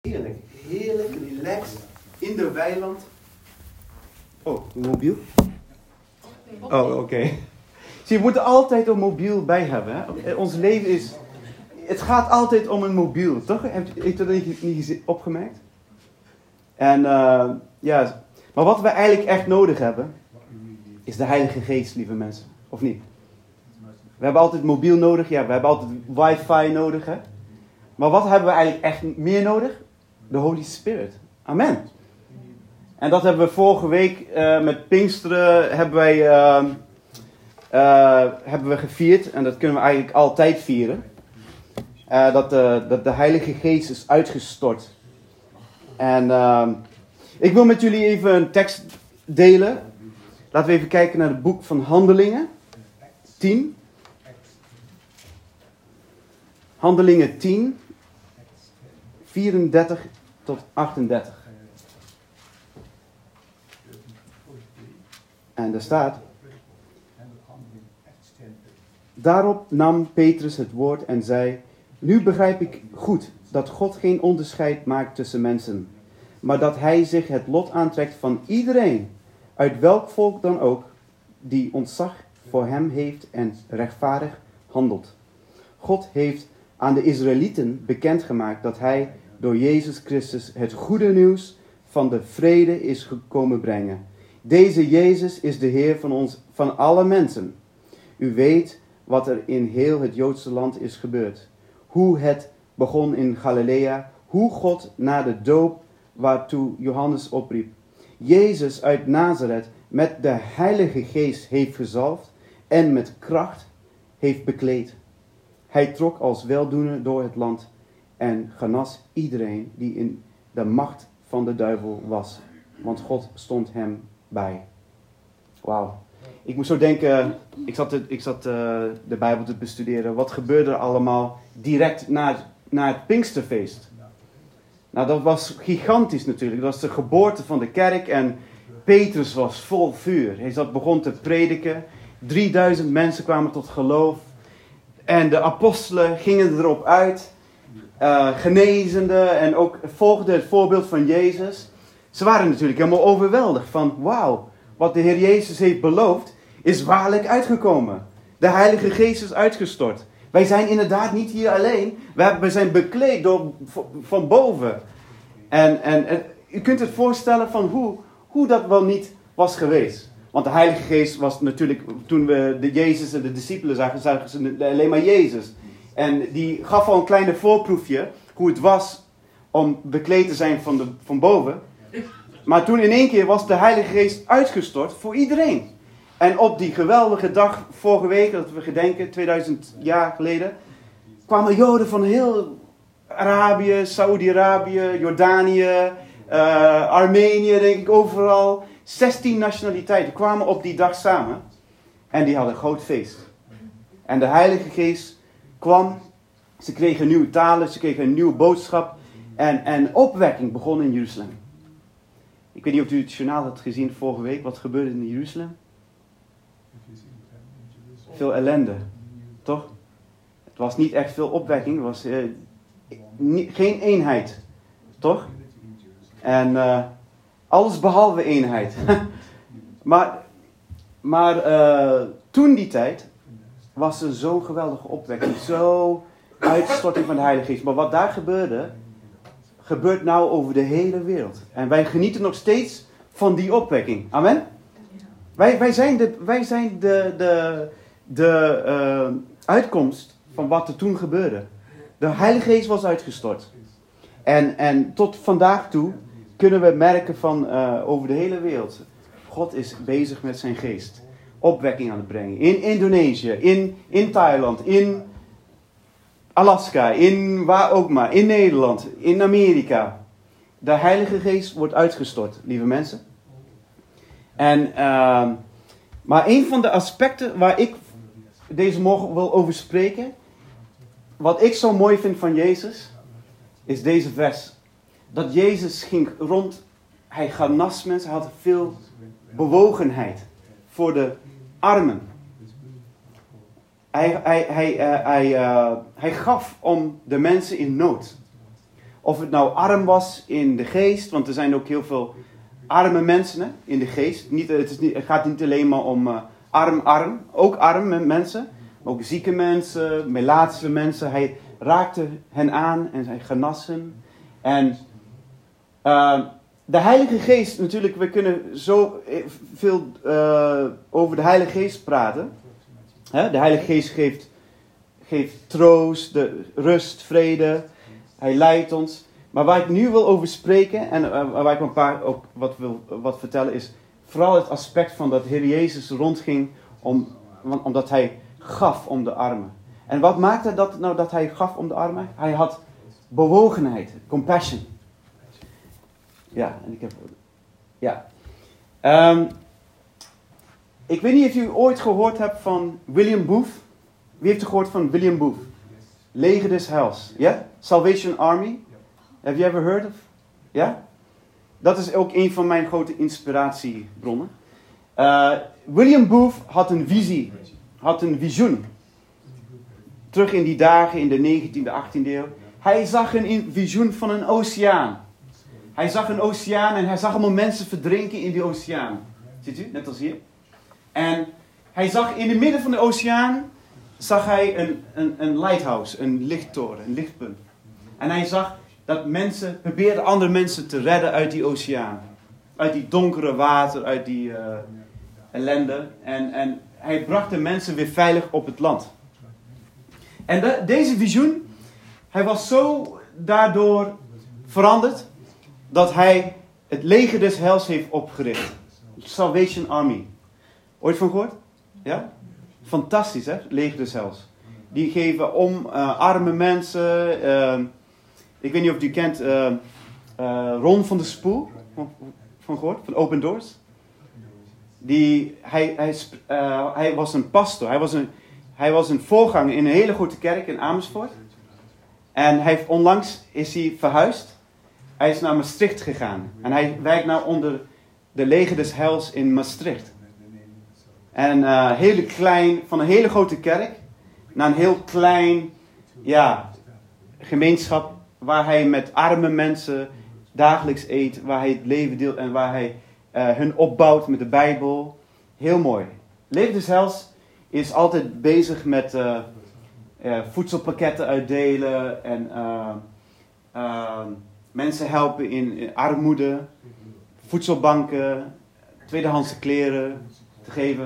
Heerlijk, heerlijk, relaxed, in de weiland. Oh, een mobiel? Oh, oké. Zie, we moeten altijd een mobiel bij hebben. Hè? Ons leven is... Het gaat altijd om een mobiel, toch? Heeft u dat niet opgemerkt? En ja, maar wat we eigenlijk echt nodig hebben, is de Heilige Geest, lieve mensen. Of niet? We hebben altijd mobiel nodig, ja, we hebben altijd wifi nodig, hè? Maar wat hebben we eigenlijk echt meer nodig? De Holy Spirit. Amen. En dat hebben we vorige week met Pinksteren hebben we gevierd. En dat kunnen we eigenlijk altijd vieren. Dat de Heilige Geest is uitgestort. En ik wil met jullie even een tekst delen. Laten we even kijken naar het boek van Handelingen 10. Handelingen 10, 34 tot 38. En daar staat: Daarop nam Petrus het woord en zei: Nu begrijp ik goed dat God geen onderscheid maakt tussen mensen, maar dat hij zich het lot aantrekt van iedereen, uit welk volk dan ook, die ontzag voor hem heeft en rechtvaardig handelt. God heeft aan de Israëlieten bekendgemaakt dat hij door Jezus Christus het goede nieuws van de vrede is gekomen brengen. Deze Jezus is de Heer van alle mensen. U weet wat er in heel het Joodse land is gebeurd. Hoe het begon in Galilea, hoe God na de doop waartoe Johannes opriep, Jezus uit Nazareth met de Heilige Geest heeft gezalfd en met kracht heeft bekleed. Hij trok als weldoener door het land en genas iedereen die in de macht van de duivel was, want God stond hem bij. Wauw. Ik moest zo denken, ik zat de Bijbel te bestuderen. Wat gebeurde er allemaal direct na het Pinksterfeest? Nou, dat was gigantisch natuurlijk. Dat was de geboorte van de kerk en Petrus was vol vuur. Hij begon te prediken. 3000 mensen kwamen tot geloof. En de apostelen gingen erop uit. Genezende en ook volgden het voorbeeld van Jezus. Ze waren natuurlijk helemaal overweldigd van wauw. Wat de Heer Jezus heeft beloofd is waarlijk uitgekomen. De Heilige Geest is uitgestort. Wij zijn inderdaad niet hier alleen. We zijn bekleed van boven. En u kunt het voorstellen van hoe dat wel niet was geweest. Want de Heilige Geest was natuurlijk, toen we de Jezus en de discipelen zagen ze alleen maar Jezus. En die gaf al een kleine voorproefje hoe het was om bekleed te zijn van boven. Maar toen in één keer was de Heilige Geest uitgestort voor iedereen. En op die geweldige dag, vorige week, dat we gedenken, 2000 jaar geleden, kwamen Joden van heel Arabië, Saoedi-Arabië, Jordanië, Armenië, denk ik, overal. 16 nationaliteiten kwamen op die dag samen. En die hadden een groot feest. En de Heilige Geest kwam. Ze kregen nieuwe talen, ze kregen een nieuwe boodschap. En opwekking begon in Jeruzalem. Ik weet niet of u het journaal had gezien vorige week. Wat gebeurde in Jeruzalem? Veel ellende. Toch? Het was niet echt veel opwekking. Het was geen eenheid. Toch? En alles behalve eenheid. maar toen die tijd was er zo'n geweldige opwekking. Zo uitstorting van de Heilige Geest. Maar wat daar gebeurt nou over de hele wereld. En wij genieten nog steeds van die opwekking. Amen? Wij zijn de uitkomst van wat er toen gebeurde. De Heilige Geest was uitgestort. En tot vandaag toe kunnen we merken van over de hele wereld. God is bezig met zijn geest. Opwekking aan het brengen. In Indonesië, in Thailand, in Alaska, in waar ook maar. In Nederland, in Amerika. De Heilige Geest wordt uitgestort, lieve mensen. Maar een van de aspecten waar ik deze morgen wil over spreken, wat ik zo mooi vind van Jezus, is deze vers. Dat Jezus ging rond, hij genas mensen, hij had veel bewogenheid voor de armen. Hij gaf om de mensen in nood. Of het nou arm was in de geest, want er zijn ook heel veel arme mensen, hè, in de geest. Het gaat niet alleen maar om arm. Ook arme mensen. Ook zieke mensen, melaatse mensen. Hij raakte hen aan en hij genas hen. En de Heilige Geest, natuurlijk, we kunnen zo veel over de Heilige Geest praten. De Heilige Geest geeft troost, rust, vrede. Hij leidt ons. Maar waar ik nu wil over spreken en waar ik een paar ook wat vertellen is vooral het aspect van dat Heer Jezus rondging omdat hij gaf om de armen. En wat maakte dat nou dat hij gaf om de armen? Hij had bewogenheid, compassion. Ja, en ik heb... Ja. Ik weet niet of u ooit gehoord hebt van William Booth. Wie heeft er gehoord van William Booth? Leger des Heils. Ja? Yeah? Salvation Army. Have you ever heard of? Ja? Yeah? Dat is ook een van mijn grote inspiratiebronnen. William Booth had een visie. Had een visioen. Terug in die dagen in de 19e, 18e eeuw. Hij zag een visioen van een oceaan. Hij zag een oceaan en hij zag allemaal mensen verdrinken in die oceaan. Ziet u? Net als hier. En hij zag in het midden van de oceaan zag hij een lighthouse, een lichttoren, een lichtpunt. En hij zag dat mensen probeerden andere mensen te redden uit die oceaan. Uit die donkere water, uit die ellende. En hij bracht de mensen weer veilig op het land. En deze visioen, hij was zo daardoor veranderd dat hij het leger des heils heeft opgericht. Salvation Army. Ooit van gehoord? Ja? Fantastisch, hè? Leger des heils. Die geven om arme mensen. Ik weet niet of u kent Ron van der Spoel. Van gehoord? Van Open Doors. Hij was een pastor. Hij was een voorganger in een hele grote kerk in Amersfoort. En onlangs is hij verhuisd. Hij is naar Maastricht gegaan. En hij werkt nou onder de leger des heils in Maastricht. En van een hele grote kerk naar een heel klein gemeenschap waar hij met arme mensen dagelijks eet, waar hij het leven deelt en waar hij hun opbouwt met de Bijbel. Heel mooi. Leger des heils is altijd bezig met voedselpakketten uitdelen en mensen helpen in armoede, voedselbanken, tweedehandse kleren te geven.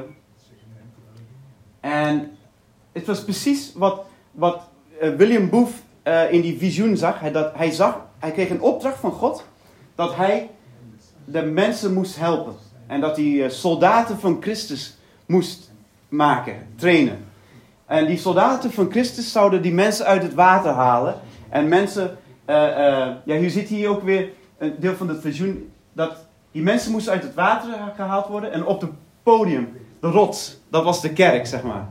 En het was precies wat William Booth in die visioen zag. Hij kreeg een opdracht van God dat hij de mensen moest helpen. En dat hij soldaten van Christus moest maken, trainen. En die soldaten van Christus zouden die mensen uit het water halen. En mensen, hier zit hier ook weer een deel van het visioen, dat die mensen moesten uit het water gehaald worden. En op het podium, de rots, dat was de kerk, zeg maar.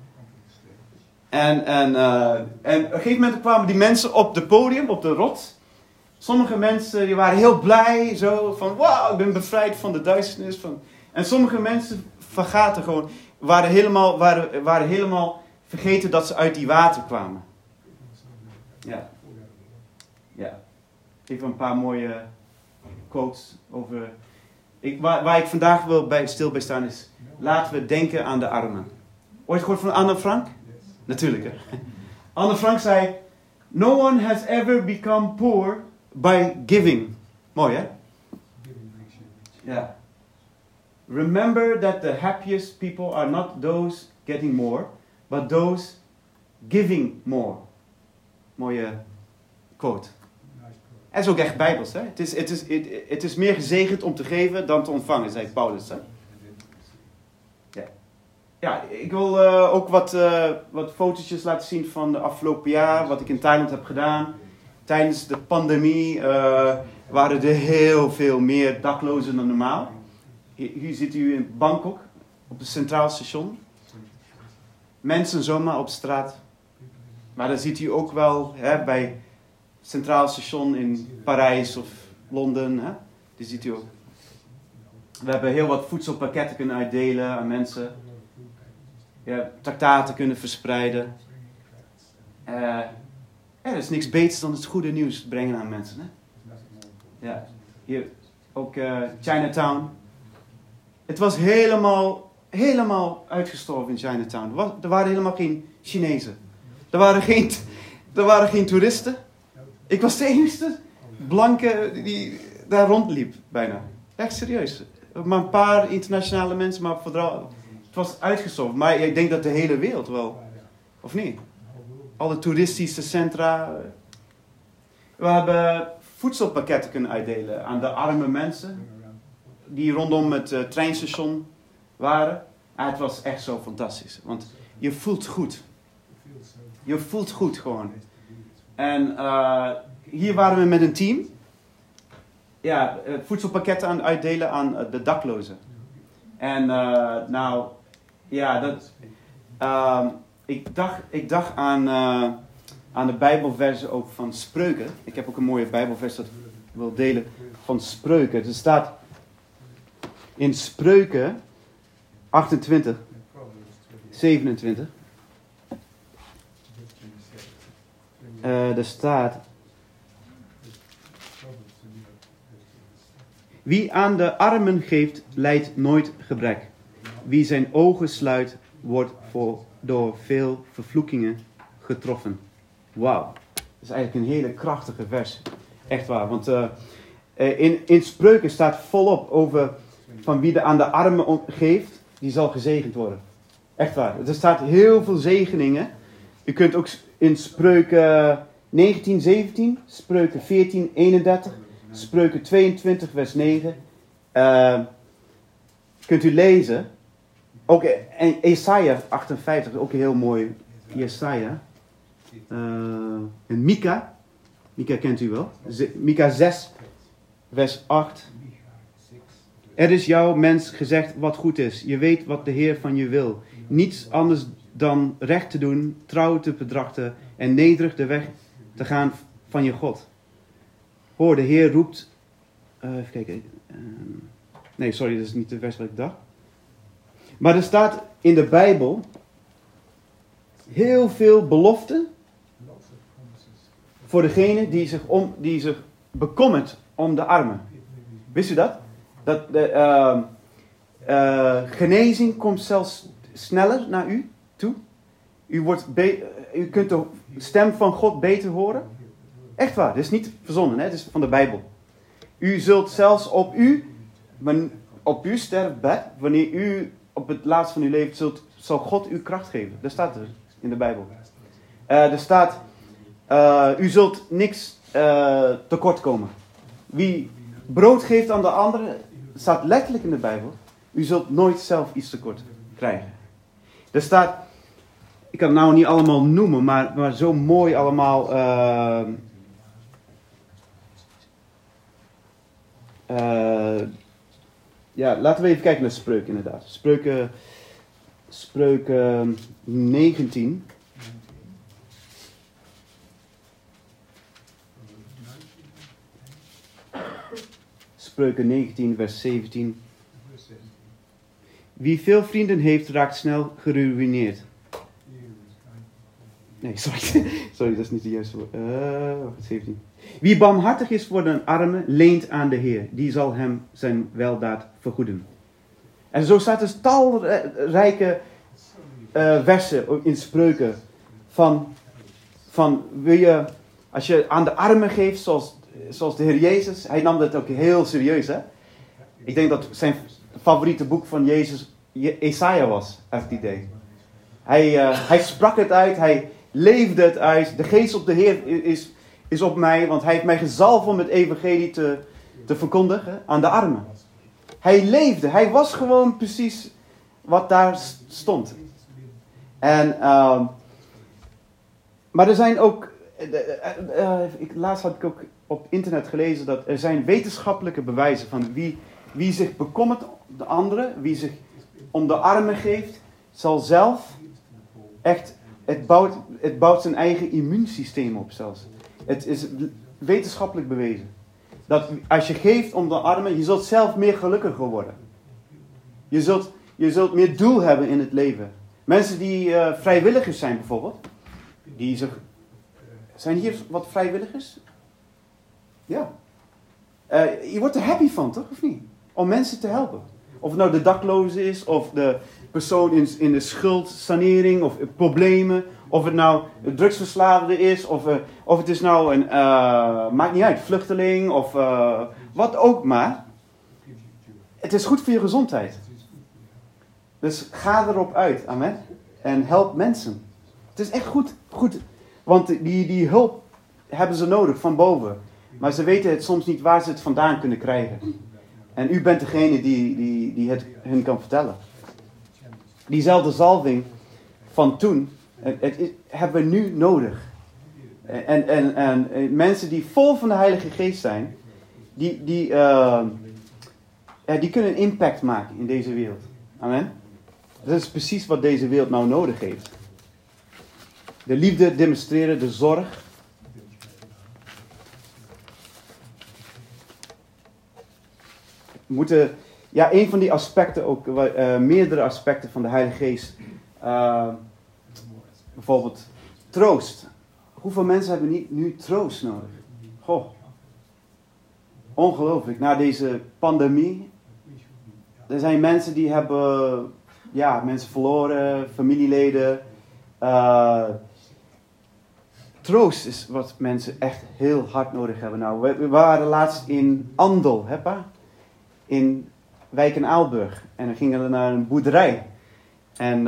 En op een gegeven moment kwamen die mensen op het podium, op de rots. Sommige mensen die waren heel blij, zo van, wauw, ik ben bevrijd van de duisternis. En sommige mensen vergaten gewoon, waren helemaal vergeten dat ze uit die water kwamen. Ja. Even een paar mooie quotes over... Waar ik vandaag stil bij staan is, laten we denken aan de armen. Ooit gehoord van Anne Frank? Natuurlijk, hè. Anne Frank zei, no one has ever become poor by giving. Mooi, hè? Ja. Remember that the happiest people are not those getting more, but those giving more. Mooie quote. Het is ook echt bijbels, hè? Het is meer gezegend om te geven dan te ontvangen, zei Paulus, hè? Ja, ik wil ook wat fotootjes laten zien van de afgelopen jaar, wat ik in Thailand heb gedaan. Tijdens de pandemie waren er heel veel meer daklozen dan normaal. Hier zit u in Bangkok, op het Centraal Station. Mensen zomaar op straat. Maar dan ziet u ook wel bij het Centraal Station in Parijs of Londen. Die ziet u ook. We hebben heel wat voedselpakketten kunnen uitdelen aan mensen. Ja, traktaten kunnen verspreiden. Er is niks beters dan het goede nieuws brengen aan mensen. Hè? Ja, hier ook Chinatown. Het was helemaal uitgestorven in Chinatown. Er waren helemaal geen Chinezen. Er waren geen toeristen. Ik was de enige blanke die daar rondliep, bijna. Echt serieus. Maar een paar internationale mensen, maar vooral, het was uitgestorven. Maar ik denk dat de hele wereld wel, of niet? Alle toeristische centra. We hebben voedselpakketten kunnen uitdelen aan de arme mensen die rondom het treinstation waren. Het was echt zo fantastisch, want je voelt goed. Je voelt goed gewoon. En hier waren we met een team. Ja, voedselpakketten aan het uitdelen aan de daklozen. En ik dacht aan de Bijbelversen ook van Spreuken. Ik heb ook een mooie Bijbelvers dat ik wil delen van Spreuken. Er staat in Spreuken 28, 27. Er staat: wie aan de armen geeft, lijdt nooit gebrek. Wie zijn ogen sluit, wordt door veel vervloekingen getroffen. Wauw. Dat is eigenlijk een hele krachtige vers. Echt waar. Want in Spreuken staat volop over van wie aan de armen geeft, die zal gezegend worden. Echt waar. Er staat heel veel zegeningen. U kunt ook in Spreuken 19, 17, Spreuken 14, 31, Spreuken 22, vers 9. Kunt u lezen. Ook en Jesaja 58, ook heel mooi. Jesaja. En Mika. Mika kent u wel. Mika 6, vers 8. Er is jouw mens gezegd wat goed is. Je weet wat de Heer van je wil. Niets anders dan recht te doen, trouw te betrachten en nederig de weg te gaan van je God. Hoor, de Heer roept... even kijken. Nee, sorry, dat is niet de vers wat ik dacht. Maar er staat in de Bijbel heel veel beloften voor degene die zich bekommert om de armen. Wist u dat? Dat de genezing komt zelfs sneller naar u toe. U kunt de stem van God beter horen. Echt waar, dit is niet verzonnen, hè? Dit is van de Bijbel. U zult zelfs op uw sterfbed, wanneer u op het laatst van uw leven zal God u kracht geven. Dat staat er in de Bijbel. Er staat, u zult niks tekort komen. Wie brood geeft aan de anderen, staat letterlijk in de Bijbel. U zult nooit zelf iets tekort krijgen. Er staat, ik kan het nou niet allemaal noemen, maar zo mooi allemaal. Laten we even kijken naar Spreuken inderdaad. Spreuken 19. Spreuken 19, vers 17. Wie veel vrienden heeft, raakt snel geruïneerd. Nee, sorry, dat is niet de juiste woord. 17. Wie barmhartig is voor de armen, leent aan de Heer. Die zal hem zijn weldaad vergoeden. En zo staat er talrijke versen in Spreuken. Van wil je, als je aan de armen geeft, zoals de Heer Jezus. Hij nam dat ook heel serieus, hè. Ik denk dat zijn favoriete boek van Jezus Jesaja was, heb ik het idee. Hij sprak het uit, hij leefde het uit. De geest op de Heer is op mij, want hij heeft mij gezalfd om het evangelie te verkondigen aan de armen. Hij leefde, hij was gewoon precies wat daar stond. Maar er zijn ook, laatst had ik ook op internet gelezen dat er zijn wetenschappelijke bewijzen van wie zich bekommert om de anderen, wie zich om de armen geeft, zal zelf echt, het bouwt zijn eigen immuunsysteem op zelfs. Het is wetenschappelijk bewezen. Dat als je geeft om de armen, je zult zelf meer gelukkiger worden. Je zult meer doel hebben in het leven. Mensen die vrijwilligers zijn bijvoorbeeld, die zich Zijn hier wat vrijwilligers? Ja. Je wordt er happy van, toch? Of niet? Om mensen te helpen. Of het nou de dakloze is, of de persoon in de schuldsanering, of problemen. Of het nou een drugsverslaafde is, of het is nou een, maakt niet uit, vluchteling, of wat ook maar. Het is goed voor je gezondheid. Dus ga erop uit, amen. En help mensen. Het is echt goed. Want die hulp hebben ze nodig van boven. Maar ze weten het soms niet waar ze het vandaan kunnen krijgen. En u bent degene die het hun kan vertellen. Diezelfde zalving van toen, hebben we nu nodig. En mensen die vol van de Heilige Geest zijn, die kunnen een impact maken in deze wereld. Amen. Dat is precies wat deze wereld nou nodig heeft. De liefde demonstreren, de zorg. We moeten, een van die aspecten ook, meerdere aspecten van de Heilige Geest. Bijvoorbeeld troost. Hoeveel mensen hebben nu troost nodig? Goh. Ongelooflijk. Na deze pandemie. Er zijn mensen die hebben, mensen verloren, familieleden. Troost is wat mensen echt heel hard nodig hebben. Nou, we waren laatst in Andel, in Wijk en Aalburg. En dan gingen we naar een boerderij. En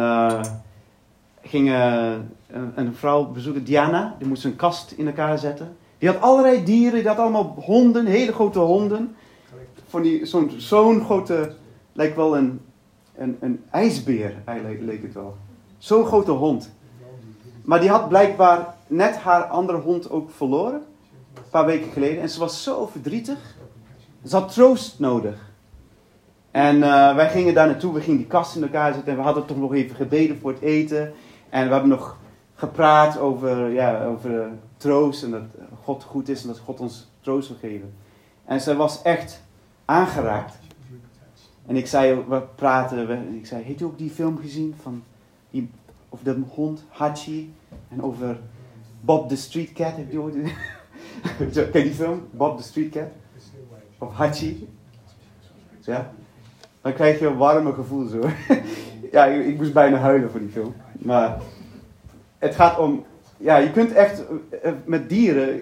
gingen een vrouw bezoeken, Diana. Die moest een kast in elkaar zetten. Die had allerlei dieren, die had allemaal honden, hele grote honden. Zo'n grote, lijkt wel een ijsbeer, eigenlijk leek het wel. Zo'n grote hond. Maar die had blijkbaar net haar andere hond ook verloren. Een paar weken geleden. En ze was zo verdrietig. Ze had troost nodig. En wij gingen daar naartoe. We gingen die kast in elkaar zetten. En we hadden toch nog even gebeden voor het eten. En we hebben nog gepraat over troost. En dat God goed is. En dat God ons troost wil geven. En ze was echt aangeraakt. En ik zei, ik zei, heeft u ook die film gezien van over de hond Hachi en over Bob the Street Cat? Heb je ooit? Ken je die film? Bob the Street Cat? Of Hachi? Ja? Dan krijg je een warme gevoel zo. Ja, ik moest bijna huilen voor die film. Maar het gaat om, je kunt echt met dieren,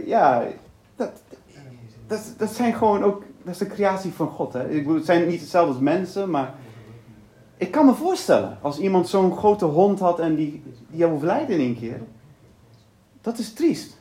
dat zijn gewoon ook, dat is de creatie van God. Hè? Ik bedoel, het zijn niet hetzelfde als mensen, maar ik kan me voorstellen, als iemand zo'n grote hond had en die overlijdt in één keer. Dat is triest.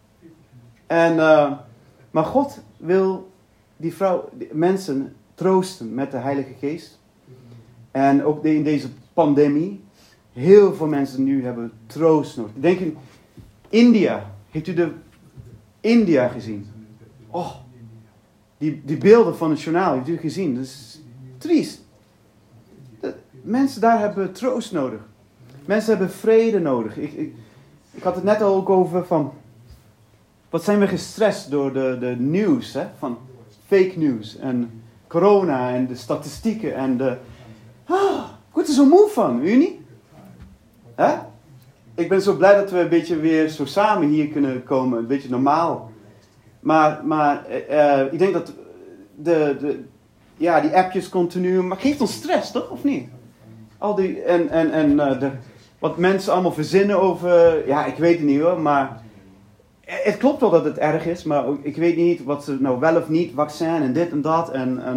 Maar God wil die mensen troosten met de Heilige Geest. En ook in deze pandemie, heel veel mensen nu hebben troost nodig. Denk in India. Heeft u India gezien? Oh, die beelden van het journaal, heeft u gezien? Dat is triest. Mensen daar hebben troost nodig. Mensen hebben vrede nodig. Ik had het net al ook over van, wat zijn we gestrest door de nieuws, hè? Van fake news en corona en de statistieken en ik word er zo moe van, u niet? Hè? Ik ben zo blij dat we een beetje weer zo samen hier kunnen komen, een beetje normaal. Maar ik denk dat die appjes continu, maar geeft ons stress, toch? Of niet? Al die, wat mensen allemaal verzinnen over, ik weet het niet hoor, maar het klopt wel dat het erg is, maar ik weet niet wat ze nou wel of niet, vaccin en dit en dat.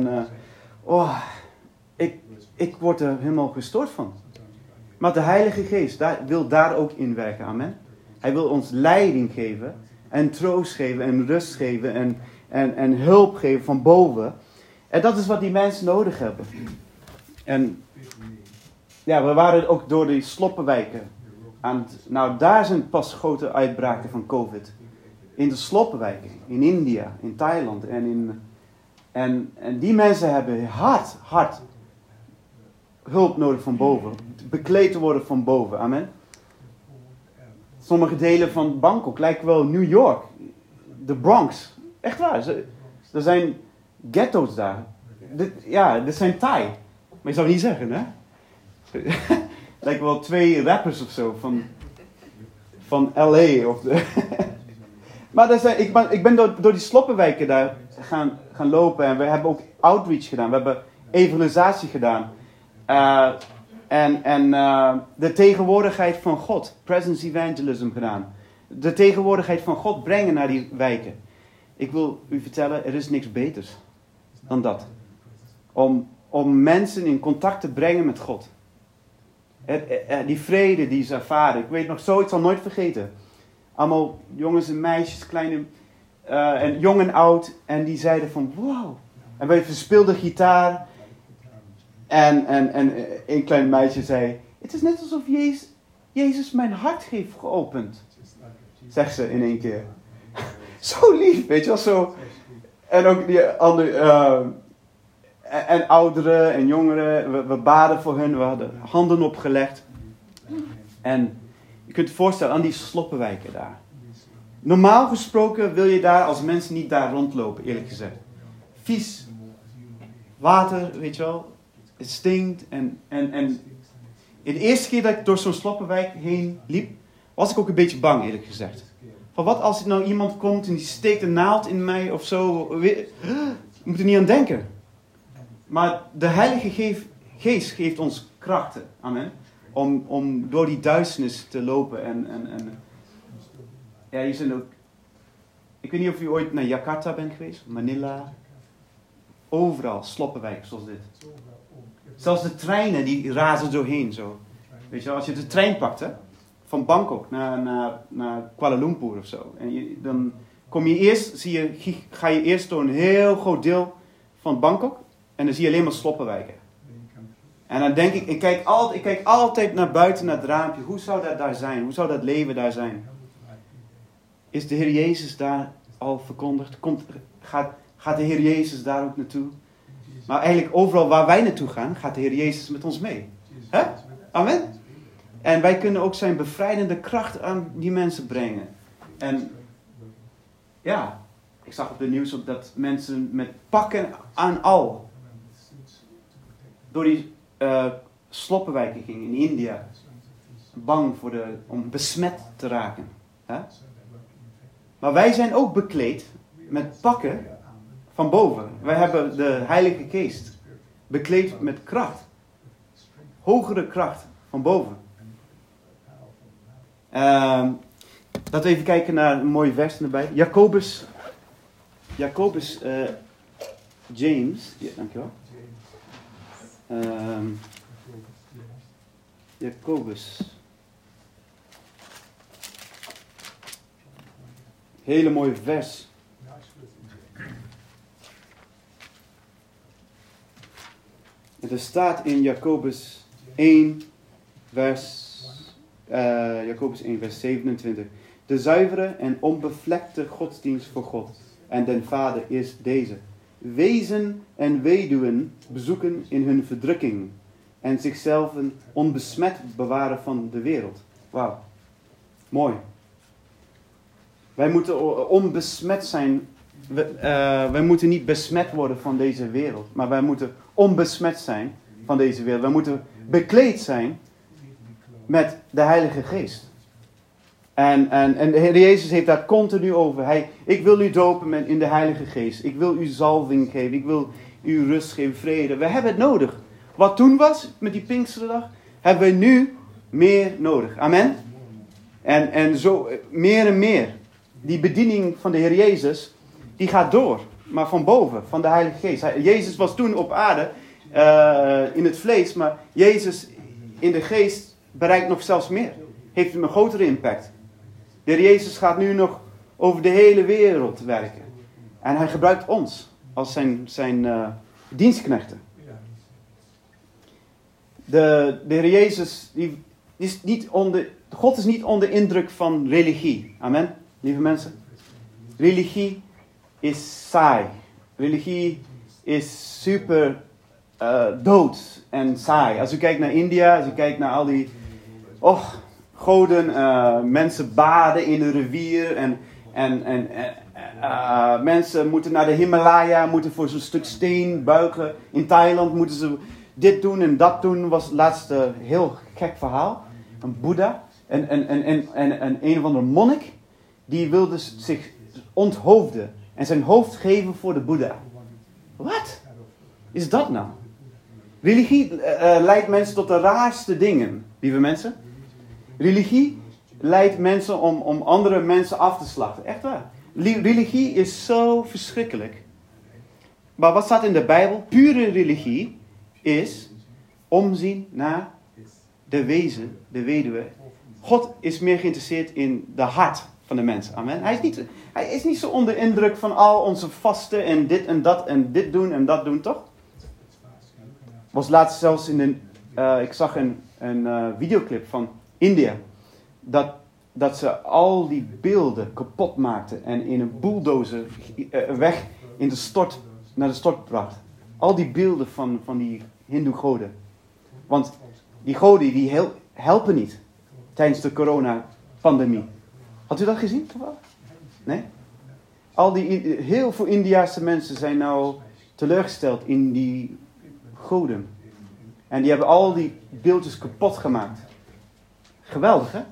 Ik word er helemaal gestoord van. Maar de Heilige Geest wil daar ook in werken, amen. Hij wil ons leiding geven en troost geven en rust geven en hulp geven van boven. En dat is wat die mensen nodig hebben. En we waren ook door die sloppenwijken. Daar zijn pas grote uitbraken van COVID. In de sloppenwijken, in India, in Thailand. En die mensen hebben hard hulp nodig van boven. Bekleed te worden van boven, amen. Sommige delen van Bangkok lijken wel New York. De Bronx. Echt waar. Er zijn ghetto's daar. Dit zijn Thai. Maar je zou niet zeggen, hè? Lijken wel 2 rappers of zo van LA. Maar ik ben door die sloppenwijken daar gaan lopen. En we hebben ook outreach gedaan. We hebben evangelisatie gedaan. En de tegenwoordigheid van God. Presence evangelism gedaan. De tegenwoordigheid van God brengen naar die wijken. Ik wil u vertellen, er is niks beters dan dat. Om mensen in contact te brengen met God. Die vrede die ze ervaren. Ik weet nog zoiets, al nooit vergeten. Allemaal jongens en meisjes, kleine, en jong en oud. En die zeiden van, wow. En wij speelden gitaar. En een klein meisje zei, het is net alsof Jezus mijn hart heeft geopend. Zegt ze in één keer. Zo lief, weet je wel, zo. En ook die andere, en ouderen en jongeren, we baden voor hun, we hadden handen opgelegd. En je kunt je voorstellen, aan die sloppenwijken daar. Normaal gesproken wil je daar als mensen niet daar rondlopen, eerlijk gezegd. Vies water, weet je wel, het stinkt. En de eerste keer dat ik door zo'n sloppenwijk heen liep, was ik ook een beetje bang, eerlijk gezegd. Van wat als er nou iemand komt en die steekt een naald in mij of zo. Je moet er niet aan denken. Maar de Heilige Geest geeft ons krachten. Amen. Om door die duisternis te lopen. Ja, hier zijn ook... Ik weet niet of u ooit naar Jakarta bent geweest. Manila. Overal sloppenwijken zoals dit. Zelfs de treinen die razen doorheen zo. Weet je wel, als je de trein pakt, hè. Van Bangkok naar Kuala Lumpur of zo. En dan kom je eerst, ga je eerst door een heel groot deel van Bangkok. En dan zie je alleen maar sloppenwijken. En dan denk ik kijk altijd naar buiten, naar het raampje. Hoe zou dat daar zijn? Hoe zou dat leven daar zijn? Is de Heer Jezus daar al verkondigd? Gaat de Heer Jezus daar ook naartoe? Maar eigenlijk overal waar wij naartoe gaan, gaat de Heer Jezus met ons mee. Hè? Amen? En wij kunnen ook zijn bevrijdende kracht aan die mensen brengen. En ja, ik zag op de nieuws ook dat mensen met pakken aan al door die sloppenwijken gingen in India. Bang om besmet te raken. Hè? Maar wij zijn ook bekleed met pakken van boven. Wij hebben de Heilige Geest bekleed met kracht. Hogere kracht van boven. Laten we even kijken naar een mooi vers erbij. Jacobus James. Ja, dankjewel. Jacobus. Hele mooie vers. En er staat in Jacobus 1 vers 27. De zuivere en onbevlekte godsdienst voor God en den Vader is deze. Wezen en weduwen bezoeken in hun verdrukking en zichzelf onbesmet bewaren van de wereld. Wauw, mooi. Wij moeten onbesmet zijn. Wij moeten niet besmet worden van deze wereld, maar wij moeten onbesmet zijn van deze wereld. Wij moeten bekleed zijn met de Heilige Geest. En de Heer Jezus heeft daar continu over. Ik wil u dopen in de Heilige Geest. Ik wil u zalving geven. Ik wil u rust geven, vrede. We hebben het nodig. Wat toen was met die Pinksterdag, hebben we nu meer nodig. Amen. En zo meer en meer. Die bediening van de Heer Jezus, die gaat door. Maar van boven, van de Heilige Geest. Jezus was toen op aarde, in het vlees. Maar Jezus in de geest bereikt nog zelfs meer. Heeft een grotere impact. De Heer Jezus gaat nu nog over de hele wereld werken. En hij gebruikt ons als zijn dienstknechten. De Heer Jezus, God is niet onder indruk van religie. Amen, lieve mensen. Religie is saai. Religie is super dood en saai. Als u kijkt naar India, als u kijkt naar al die goden, mensen baden in een rivier en mensen moeten naar de Himalaya, moeten voor zo'n stuk steen buigen. In Thailand moeten ze dit doen en dat doen. Was het laatste heel gek verhaal. Een Boeddha en een of andere monnik, die wilde zich onthoofden en zijn hoofd geven voor de Boeddha. Wat is dat nou? Religie leidt mensen tot de raarste dingen, lieve mensen. Religie leidt mensen om andere mensen af te slachten. Echt waar. Religie is zo verschrikkelijk. Maar wat staat in de Bijbel? Pure religie is omzien naar de wezen, de weduwe. God is meer geïnteresseerd in de hart van de mens. Amen. Hij is niet zo onder indruk van al onze vasten en dit en dat en dit doen en dat doen, toch? Was laatst zelfs ik zag een videoclip van India. Dat ze al die beelden kapot maakten en in een bulldozer weg naar de stort bracht. Al die beelden van die hindoe goden. Want die goden die helpen niet tijdens de coronapandemie. Had u dat gezien? Nee? Heel veel Indiase mensen zijn nou teleurgesteld in die goden. En die hebben al die beeldjes kapot gemaakt. Geweldig, hè?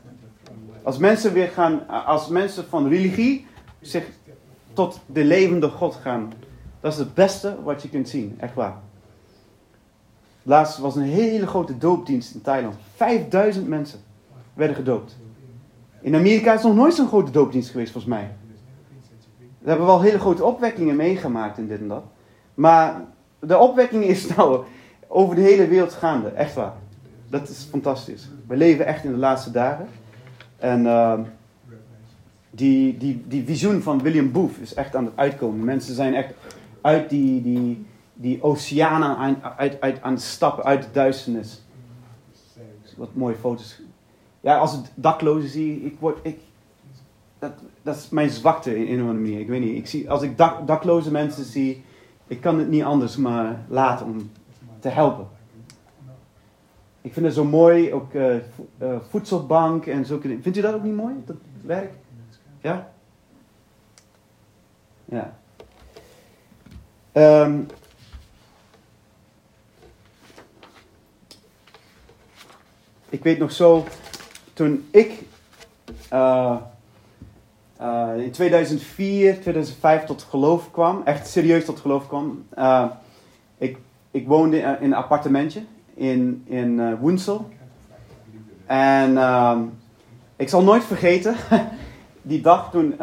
Als mensen van religie zich tot de levende God gaan, dat is het beste wat je kunt zien, echt waar. Laatst was een hele grote doopdienst in Thailand. 5000 mensen werden gedoopt. In Amerika is nog nooit zo'n grote doopdienst geweest, volgens mij. We hebben wel hele grote opwekkingen meegemaakt in dit en dat. Maar de opwekking is nou over de hele wereld gaande, echt waar. Dat is fantastisch. We leven echt in de laatste dagen. En die visioen van William Booth is echt aan het uitkomen. Mensen zijn echt uit die oceanen aan het stappen, uit de duisternis. Wat mooie foto's. Ja, als ik daklozen zie, dat is mijn zwakte in een of andere manier. Ik weet niet, als ik dakloze mensen zie, ik kan het niet anders maar laten om te helpen. Ik vind het zo mooi, ook voedselbank en zo. Vindt u dat ook niet mooi, dat werk? Ja? Ja. Ik weet nog zo, toen ik in 2004, 2005 tot geloof kwam, echt serieus tot geloof kwam. Ik woonde in een appartementje in Woensel. En ik zal nooit vergeten, die dag toen,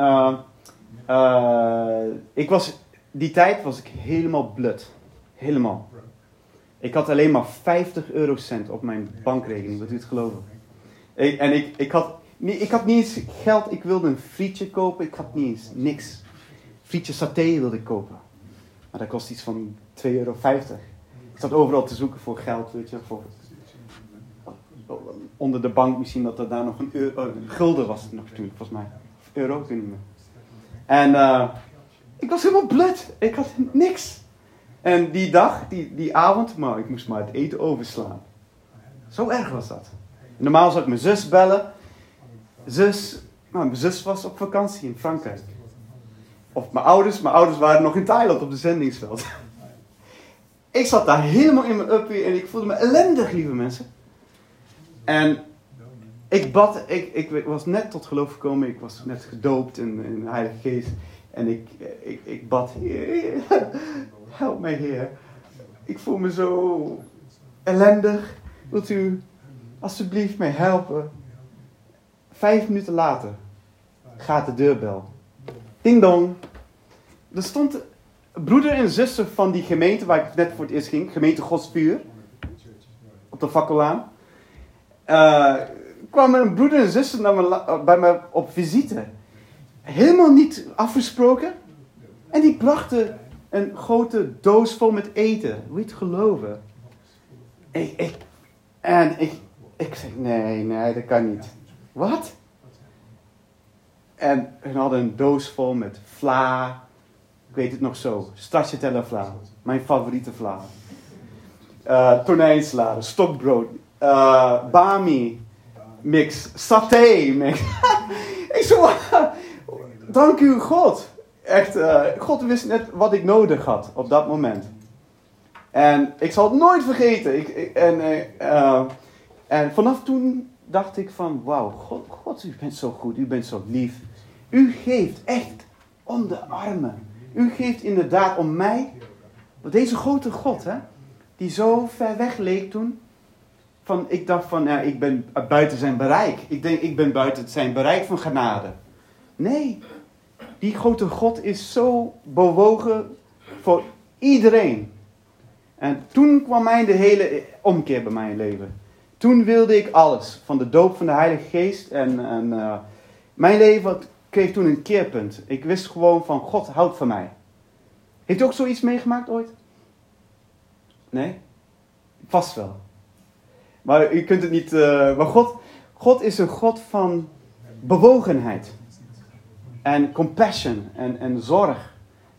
die tijd was ik helemaal blut. Helemaal. Ik had alleen maar 50 eurocent op mijn bankrekening, wilt u het geloven? Ik had niet eens geld, ik wilde een frietje kopen, ik had niet eens niks. Frietje saté wilde ik kopen. Maar dat kost iets van €2,50. Ik zat overal te zoeken voor geld, weet je, onder de bank misschien dat er daar nog een gulden was nog toen, volgens mij. Euro, ik weet niet meer. En ik was helemaal blut, ik had niks. En die dag, die avond, maar ik moest maar het eten overslaan. Zo erg was dat. Normaal zou ik mijn zus bellen. Mijn zus was op vakantie in Frankrijk. Of mijn ouders waren nog in Thailand op de zendingsveld. Ik zat daar helemaal in mijn uppie en ik voelde me ellendig, lieve mensen. En ik bad, ik was net tot geloof gekomen, ik was net gedoopt in de Heilige Geest. En ik bad, Heer, help mij, Heer. Ik voel me zo ellendig. Wilt u alsjeblieft mij helpen? 5 minuten later gaat de deurbel. Ding dong. Er stond een broeder en zuster van die gemeente waar ik net voor het eerst ging. Gemeente Gods Vuur. Op de Fakkelaan. Kwamen een broeder en zuster bij me op visite. Helemaal niet afgesproken. En die brachten een grote doos vol met eten. Wil je het geloven? Ik zeg, nee, dat kan niet. Wat? En hun hadden een doos vol met vla. Ik weet het nog zo. Stracciatella vla. Mijn favoriete vla. Tonijnsalade, stokbrood. Bami mix. Saté mix. Ik zo, dank u God. Echt, God wist net wat ik nodig had op dat moment. En ik zal het nooit vergeten. En vanaf toen dacht ik van, wauw, God, u bent zo goed, u bent zo lief. U geeft echt om de armen. U geeft inderdaad om mij, deze grote God, hè, die zo ver weg leek toen. Ik dacht van, ja, ik ben buiten zijn bereik. Ik ben buiten zijn bereik van genade. Nee, die grote God is zo bewogen voor iedereen. En toen kwam de hele omkeer bij mijn leven. Toen wilde ik alles, van de doop van de Heilige Geest. En mijn leven kreeg toen een keerpunt. Ik wist gewoon van, God houdt van mij. Heeft u ook zoiets meegemaakt ooit? Nee? Vast wel. Maar u kunt het niet... maar God is een God van bewogenheid. En compassion. En zorg.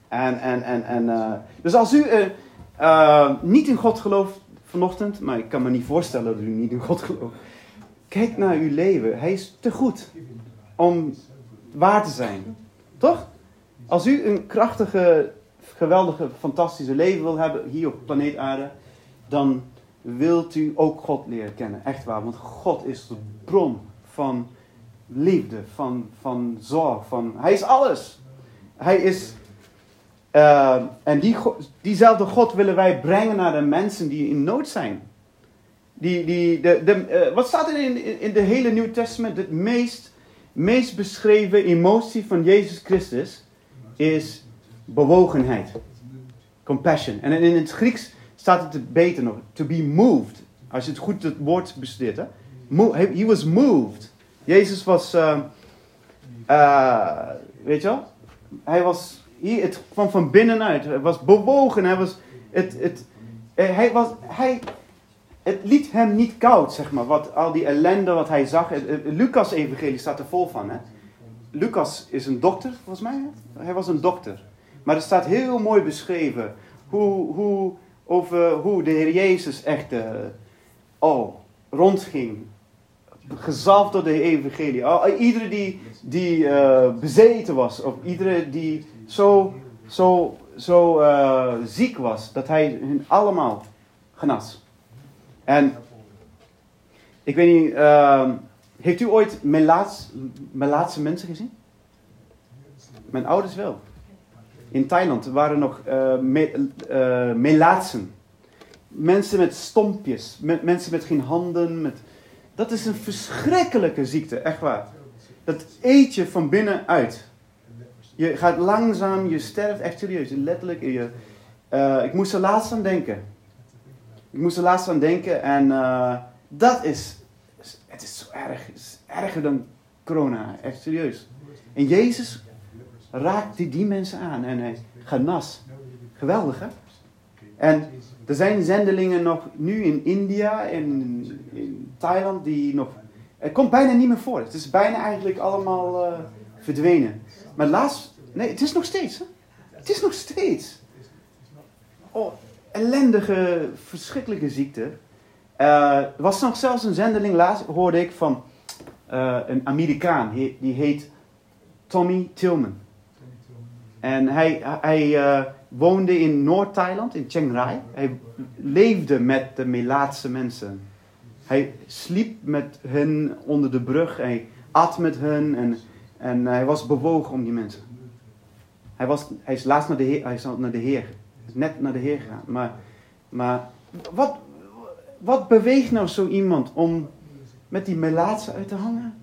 Dus als u niet in God gelooft vanochtend... Maar ik kan me niet voorstellen dat u niet in God gelooft. Kijk naar uw leven. Hij is te goed om waar te zijn. Toch? Als u een krachtige, geweldige, fantastische leven wil hebben hier op planeet Aarde... Dan wilt u ook God leren kennen. Echt waar. Want God is de bron van liefde, van zorg. Hij is alles. Hij is... en diezelfde God willen wij brengen naar de mensen die in nood zijn. Wat staat er in de hele Nieuw Testament? Het meest beschreven emotie van Jezus Christus is bewogenheid. Compassion. En in het Grieks staat het beter nog. To be moved. Als je het goed het woord bestudeert. He was moved. Jezus was... weet je wel? Hij was... Het kwam van binnenuit. Hij was bewogen. Hij was... Het liet hem niet koud, zeg maar. Al die ellende wat hij zag. Lucas-evangelie staat er vol van. Hè? Lucas is een dokter, volgens mij. Hij was een dokter. Maar er staat heel mooi beschreven. Over hoe de Heer Jezus echt rondging. Gezalfd door de evangelie. Iedere die bezeten was. Of iedere die zo ziek was. Dat hij hun allemaal genas. En ik weet niet, heeft u ooit Melaatse mensen gezien? Mijn ouders wel. In Thailand waren nog Melaatsen. Mensen met stompjes, mensen met geen handen. Dat is een verschrikkelijke ziekte, echt waar. Dat eet je van binnenuit. Je gaat langzaam, je sterft echt serieus, letterlijk. Ik moest er laatst aan denken. En het is zo erg. Het is erger dan corona, echt serieus. En Jezus raakte die mensen aan en hij genas. Geweldig, hè? En er zijn zendelingen nog nu in India en in Thailand die nog... Het komt bijna niet meer voor. Het is bijna eigenlijk allemaal verdwenen. Maar nee, het is nog steeds, hè? Het is nog steeds. Oh, ellendige, verschrikkelijke ziekte. Er was nog zelfs een zendeling, laatst hoorde ik van een Amerikaan. Die heet Tommy Tillman. En hij woonde in Noord-Thailand, in Chiang Rai. Hij leefde met de Melaatse mensen. Hij sliep met hen onder de brug. Hij at met hen. En hij was bewogen om die mensen. Hij is laatst naar de Heer. Hij is naar de Heer. Net naar de Heer gegaan. Maar wat beweegt nou zo iemand om met die Melaatse uit te hangen?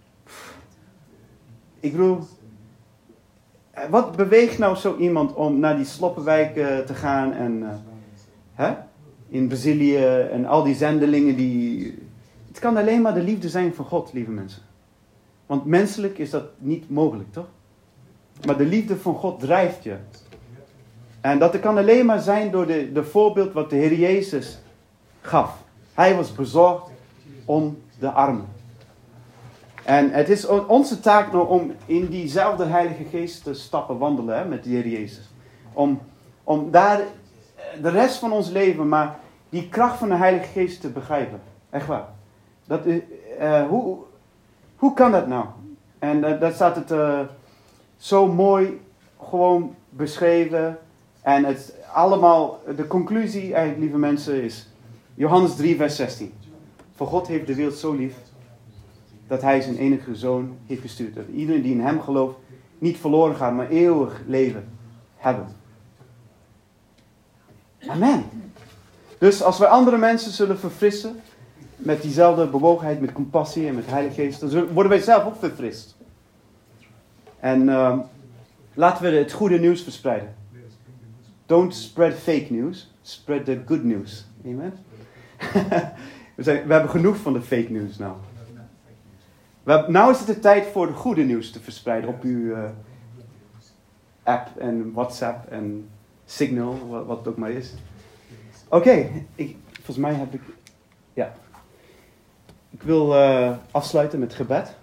Ik bedoel... Wat beweegt nou zo iemand om naar die sloppenwijken te gaan en in Brazilië en al die zendelingen die... Het kan alleen maar de liefde zijn van God, lieve mensen. Want menselijk is dat niet mogelijk, toch? Maar de liefde van God drijft je. En dat kan alleen maar zijn door de voorbeeld wat de Heer Jezus gaf. Hij was bezorgd om de armen. En het is onze taak nou om in diezelfde Heilige Geest te stappen wandelen, hè, met de Heer Jezus. Om daar de rest van ons leven, maar die kracht van de Heilige Geest te begrijpen. Echt waar. Hoe kan dat nou? En daar staat het zo mooi gewoon beschreven. En het allemaal, de conclusie eigenlijk, lieve mensen, is Johannes 3 vers 16. Voor God heeft de wereld zo lief dat hij zijn enige zoon heeft gestuurd. Dat iedereen die in hem gelooft niet verloren gaan, maar eeuwig leven hebben. Amen. Dus als wij andere mensen zullen verfrissen, met diezelfde bewogenheid, met compassie en met Heilige Geest, dan worden wij zelf ook verfrist. En laten we het goede nieuws verspreiden. Don't spread fake news, spread the good news. Amen. We hebben genoeg van de fake news nou. Nou is het de tijd voor de goede nieuws te verspreiden op uw app en WhatsApp en Signal, wat het ook maar is. Oké, volgens mij heb ik... Ja. Ik wil afsluiten met gebed.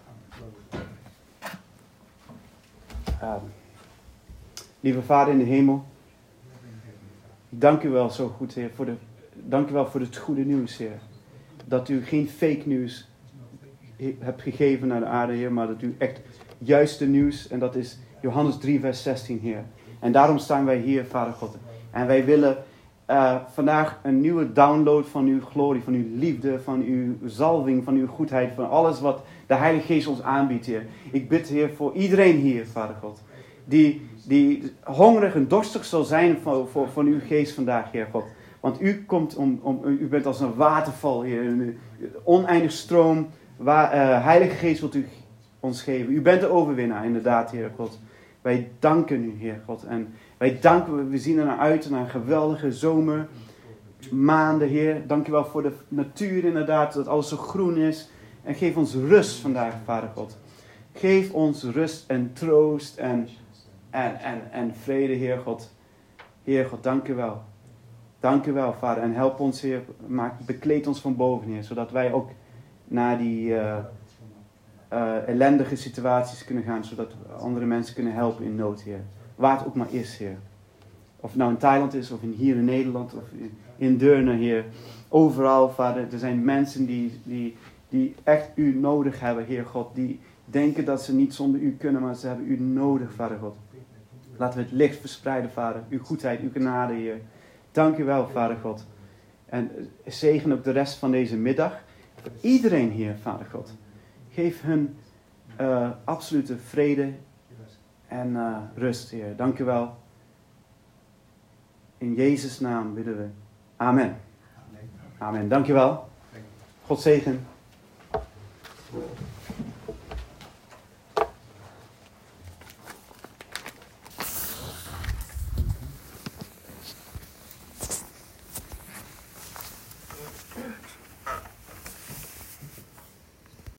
Lieve Vader in de hemel. Ik dank u wel zo goed, Heer. Dank u wel voor het goede nieuws, Heer. Dat u geen fake nieuws hebt gegeven naar de aarde, Heer. Maar dat u echt juiste nieuws. En dat is Johannes 3 vers 16, Heer. En daarom staan wij hier, Vader God. En wij willen vandaag een nieuwe download van uw glorie, van uw liefde, van uw zalving, van uw goedheid, van alles wat de Heilige Geest ons aanbiedt, Heer. Ik bid, Heer, voor iedereen hier, Vader God, die hongerig en dorstig zal zijn van uw Geest vandaag, Heer God. Want u komt u bent als een waterval, Heer, een oneindig stroom, Heilige Geest wilt u ons geven. U bent de overwinnaar, inderdaad, Heer God. Wij danken u, Heer God. En we zien er naar uit, naar een geweldige zomermaanden, Heer. Dank u wel voor de natuur, inderdaad, dat alles zo groen is. En geef ons rust vandaag, Vader God. Geef ons rust en troost en vrede, Heer God. Heer God, dank u wel. Dank u wel, Vader. En help ons, Heer. Bekleed ons van boven, Heer. Zodat wij ook naar die ellendige situaties kunnen gaan. Zodat we andere mensen kunnen helpen in nood, Heer. Waar het ook maar is, Heer. Of het nou in Thailand is, of hier in Nederland, of in Deurne, Heer. Overal, Vader. Er zijn mensen die echt u nodig hebben, Heer God. Die denken dat ze niet zonder u kunnen, maar ze hebben u nodig, Vader God. Laten we het licht verspreiden, Vader. Uw goedheid, uw genade, Heer. Dank u wel, Vader God. En zegen ook de rest van deze middag. Voor iedereen hier, Vader God. Geef hun absolute vrede en rust, Heer. Dank u wel. In Jezus' naam bidden we. Amen. Amen. Dank u wel. God zegen.